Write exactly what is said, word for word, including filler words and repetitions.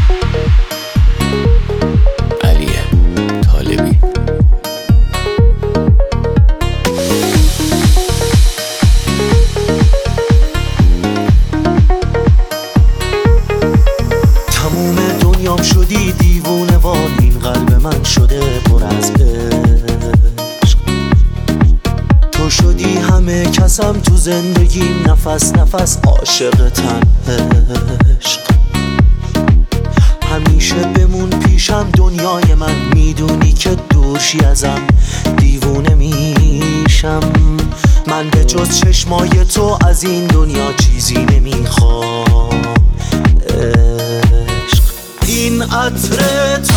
شدی دیوونه وای، این قلب من شده پر از عشق. تو شدی همه کسم تو زندگیم، نفس نفس عاشقتم عشق. همیشه بمون پیشم دنیای من، میدونی که دورشی ازم دیوونه میشم. من به جز چشمای تو از این دنیا چیزی نمیخوام. این عطر